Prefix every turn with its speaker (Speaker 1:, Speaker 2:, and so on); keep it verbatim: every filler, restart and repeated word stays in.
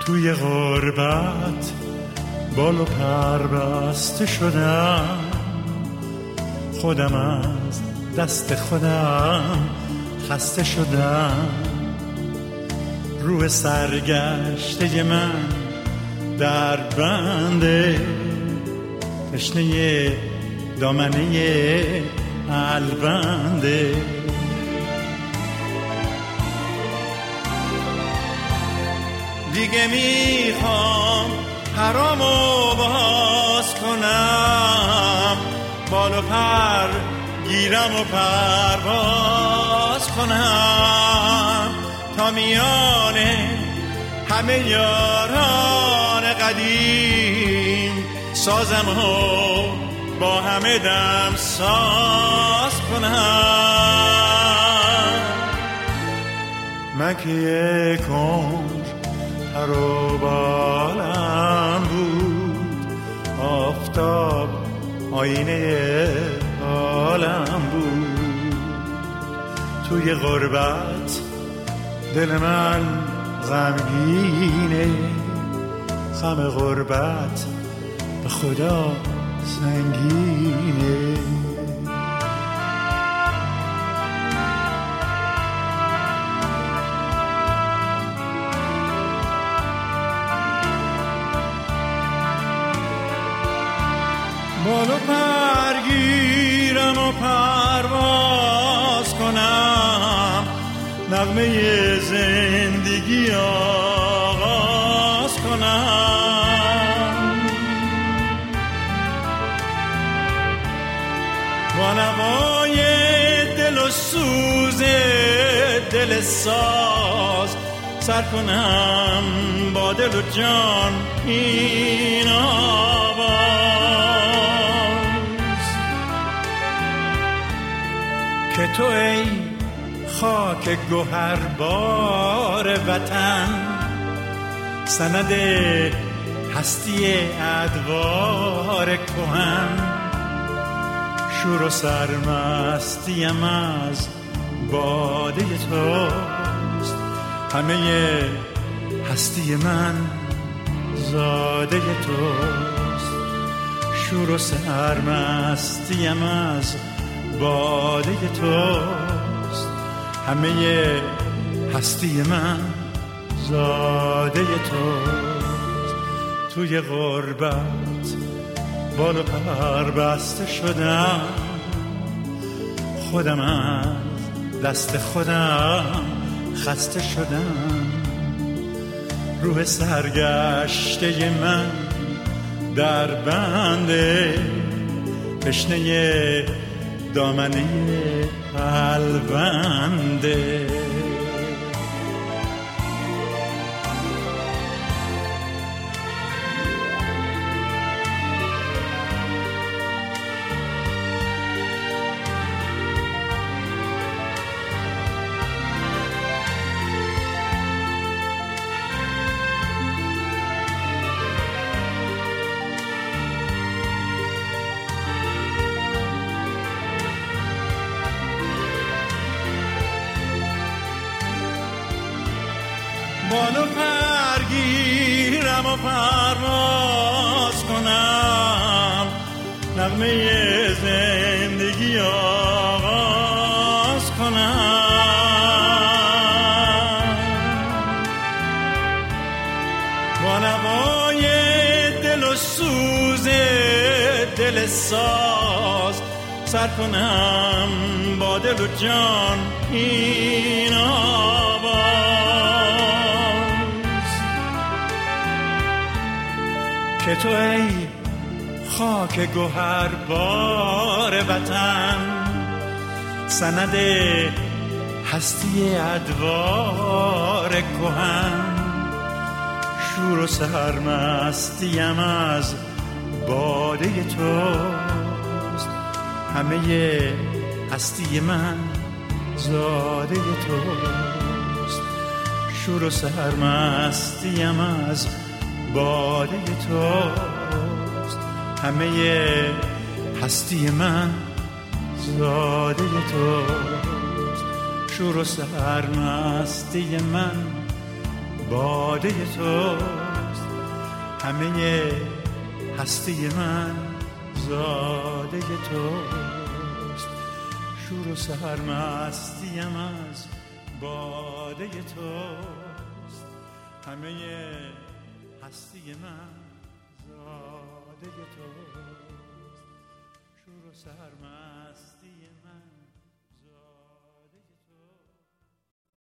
Speaker 1: توی غربت بال و پر بسته شدم، خودم از دست خودم خسته شدم. روح سرگشته من در بنده، تشنه دامنه البنده. دیگه میخوام پرامو باز کنم، بال و پر گیرم و پرواز کنم، تا میانه همه یاران قدیم سازم و با همه دم ساز کنم. من که یک عمر پر و بالم بود، آفتاب آینه عالم بود. توی غربت دل من غمگینه، غم غربت به خدا سنگینه. بال و پر گیرم و پرواز کنم، نغمه زندگی آغاز کنم. با نوای دل و سوز دل ساز سر کنم با دل و جان این آواز، که تو ای خاک گوهربار وطن، سند هستی ادوار کهن. شور و سرمستیم از باده توست، همه هستی من زاده توست. شور و سرمستیم از باده توست، همه هستی من زاده توست. توی غربت بال و پر بسته شدم، خودم از دست خودم خسته شدم. روح سرگشته من در بنده، تشنه دامنه البنده. بال و پر گیرم و پرواز کنم، نغمه زندگی آغاز کنم. با نوای دل و سوز دل ساز سر کنم با دل و جان این آواز، که تو ای خاک گوهربار وطن، سند هستی ادوار کهن. شور و سرمستیم از باده توست، همه هستی من زاده توست. شور و سرمستیم از باده توست، همه هستی من زاده توست. شور و سرمستی من باده توست، همه هستی من زاده توست، شور و سرمستیم از باده توست، همه هستی من زاده توست، شور و سرمست